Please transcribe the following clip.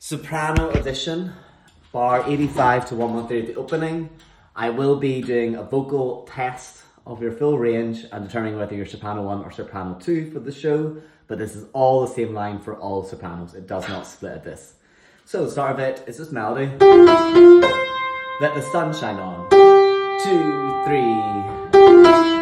Soprano edition, bar 85 to 113 at the opening. I will be doing a vocal test of your full range and determining whether you're soprano 1 or soprano 2 for the show, but this is all the same line for all sopranos. It does not split at this. So the start of it is this melody. Let the sun shine on. 2, 3.